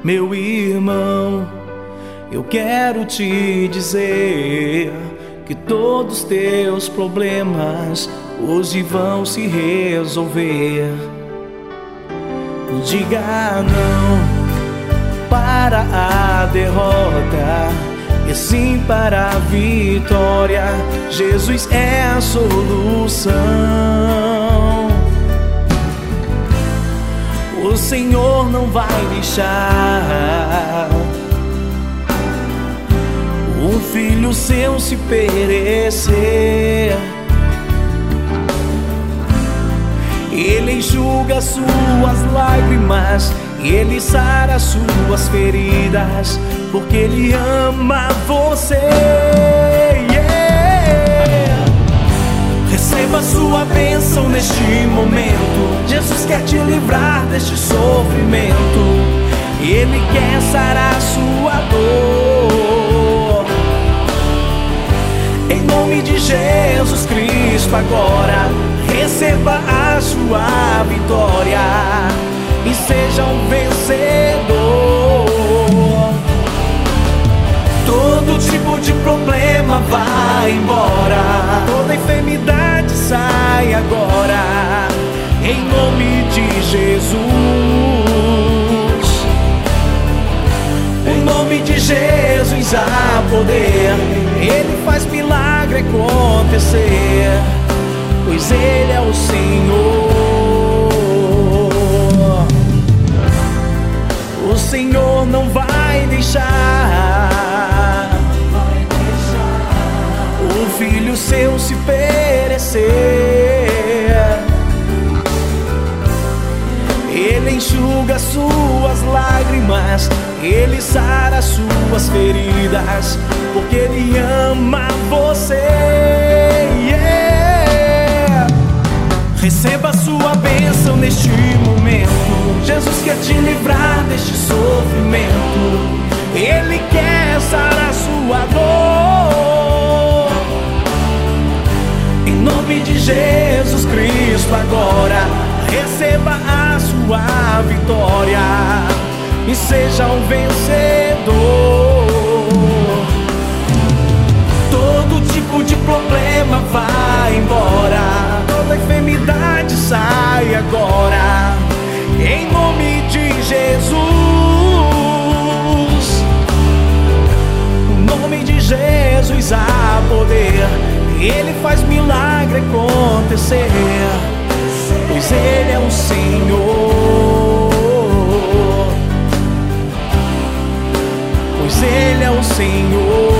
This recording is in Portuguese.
Meu irmão, eu quero te dizer que todos teus problemas hoje vão se resolver. Diga não para a derrota e sim para a vitória. Jesus é a solução. O Senhor não vai deixar um filho seu se perecer. Ele enxuga suas lágrimas e Ele sara suas feridas, porque Ele ama você. Receba sua bênção neste momento. Jesus quer te livrar deste sofrimento e Ele quer sarar sua dor. Em nome de Jesus Cristo agora, receba a sua vitória e seja um vencedor. Todo tipo de problema vai embora, toda enfermidade sai agora, em nome de Jesus. Em nome de Jesus há poder, Ele faz milagre acontecer, pois Ele é o Senhor. O Senhor não vai deixar o filho seu se perecer. Ele enxuga suas lágrimas, Ele sara suas feridas, porque Ele ama você. Receba sua bênção neste momento. Jesus quer te livrar deste sofrimento, Ele quer sarar sua dor. Em nome de Jesus Cristo agora, receba a sua vitória e seja um vencedor. Todo tipo de problema vai embora, toda enfermidade sai agora, em nome de Jesus. No nome de Jesus há poder, Ele faz milagre acontecer, pois Ele é o Senhor. Pois Ele é o Senhor.